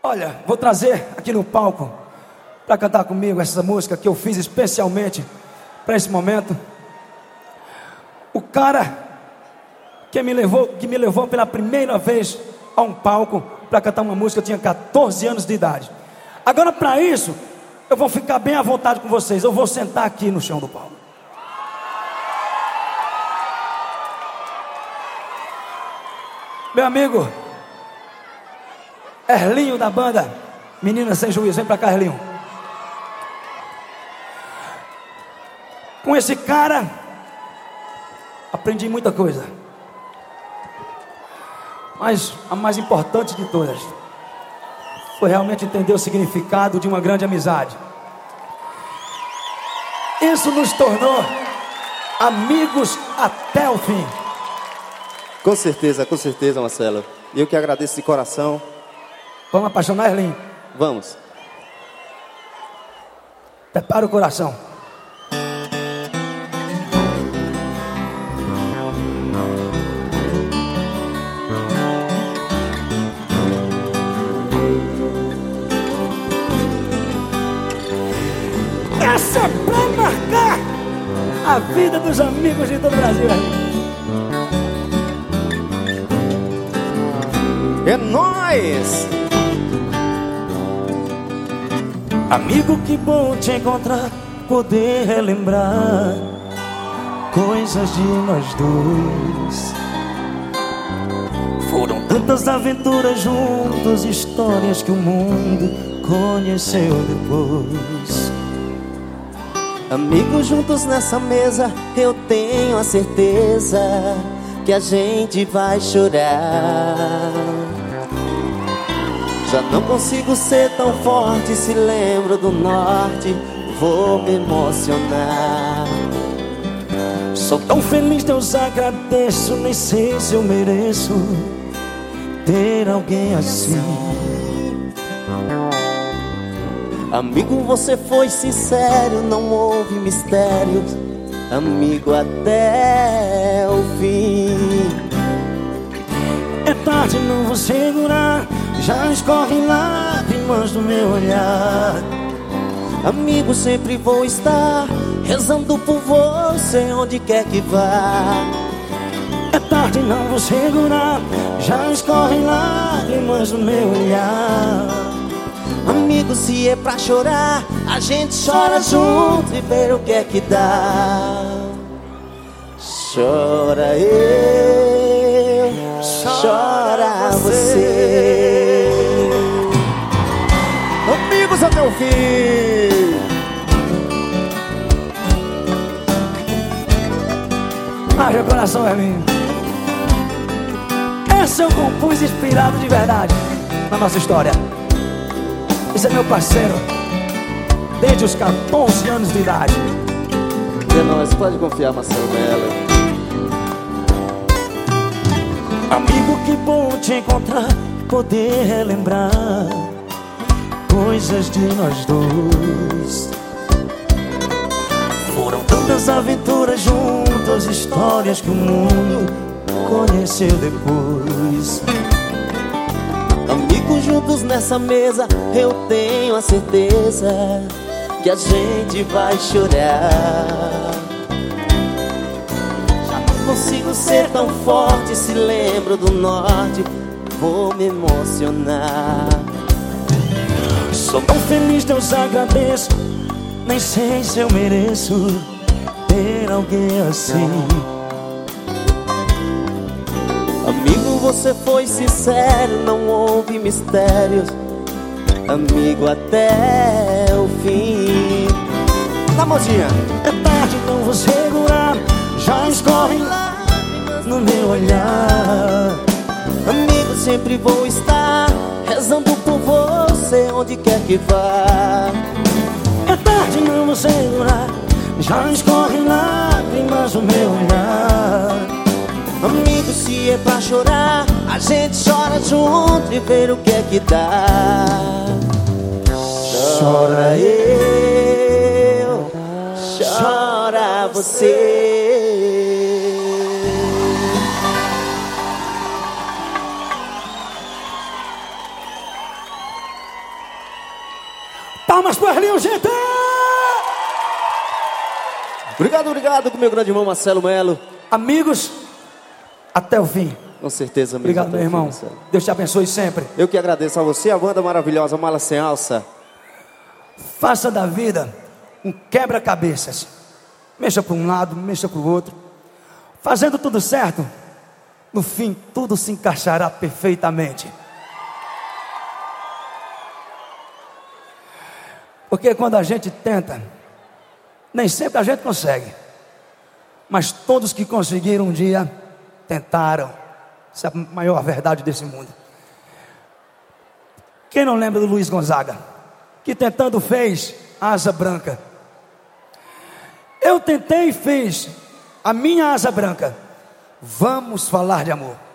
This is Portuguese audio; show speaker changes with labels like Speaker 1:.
Speaker 1: Olha, vou trazer aqui no palco para cantar comigo essa música que eu fiz especialmente para esse momento. O cara que me levou pela primeira vez a um palco para cantar uma música, eu tinha 14 anos de idade. Agora, para isso, eu vou ficar bem à vontade com vocês. Eu vou sentar aqui no chão do palco. Meu amigo Erlinho da banda Menina Sem Juízo, vem pra cá, Erlinho. Com esse cara aprendi muita coisa, mas a mais importante de todas foi realmente entender o significado de uma grande amizade. Isso nos tornou amigos até o fim.
Speaker 2: Com certeza, Marcelo. Eu que agradeço de coração.
Speaker 1: Vamos apaixonar, Erlinho?
Speaker 2: Vamos.
Speaker 1: Prepara o coração. Essa é pra marcar a vida dos amigos de todo o Brasil, Erlinho.
Speaker 2: É nóis!
Speaker 1: Amigo, que bom te encontrar, poder relembrar coisas de nós dois. Foram tantas aventuras juntos, histórias que o mundo conheceu depois.
Speaker 3: Amigos juntos nessa mesa, eu tenho a certeza que a gente vai chorar. Já não consigo ser tão forte, se lembro do norte, vou me emocionar.
Speaker 1: Sou tão feliz, Deus agradeço, nem sei se eu mereço ter alguém assim.
Speaker 3: Amigo, você foi sincero, não houve mistérios, amigo até o fim.
Speaker 1: É tarde, não vou segurar, já escorrem lágrimas do meu olhar.
Speaker 3: Amigo, sempre vou estar rezando por você onde quer que vá.
Speaker 1: É tarde, não vou segurar, já escorrem lágrimas do meu olhar.
Speaker 3: Amigo, se é pra chorar, a gente chora junto e vê o que é que dá. Chora eu, chora você.
Speaker 2: Amigos até o fim.
Speaker 1: Haja coração, Erlinho. Essa eu compus inspirado de verdade na nossa história. Esse é meu parceiro desde os 14 anos de idade.
Speaker 2: É nóis, pode confiar, Marcelo Mello.
Speaker 1: Amigo, que bom te encontrar, poder relembrar coisas de nós dois. Foram tantas aventuras juntos, histórias que o mundo conheceu depois.
Speaker 3: Amigos juntos nessa mesa, eu tenho a certeza que a gente vai chorar. Já não consigo ser tão forte, se lembro do norte, vou me emocionar.
Speaker 1: Sou tão feliz, Deus agradeço, nem sei se eu mereço ter alguém assim.
Speaker 3: Amigo, você foi sincero, não houve mistérios, amigo até o fim.
Speaker 2: Na mãozinha.
Speaker 1: É tarde, não vou segurar, já escorrem lágrimas no meu olhar.
Speaker 3: Amigo, sempre vou estar rezando por você onde quer que vá.
Speaker 1: É tarde, não vou segurar, já escorrem lágrimas no meu olhar.
Speaker 3: Amigo, se é pra chorar, a gente chora junto e vê o que é que dá. Chora eu, chora você.
Speaker 1: Palmas pro Arlinho, gente!
Speaker 2: Obrigado com meu grande irmão Marcelo Melo.
Speaker 1: Amigos, até o fim.
Speaker 2: Com certeza, mesmo.
Speaker 1: Obrigado, meu irmão. Deus te abençoe sempre.
Speaker 2: Eu que agradeço a você, a banda maravilhosa Mala Sem Alça.
Speaker 1: Faça da vida um quebra-cabeças. Mexa para um lado, mexa para o outro. Fazendo tudo certo, no fim tudo se encaixará perfeitamente. Porque quando a gente tenta, nem sempre a gente consegue. Mas todos que conseguiram um dia, tentaram. Essa é a maior verdade desse mundo. Quem não lembra do Luiz Gonzaga? Que tentando fez Asa Branca. Eu tentei e fiz a minha Asa Branca. Vamos falar de amor.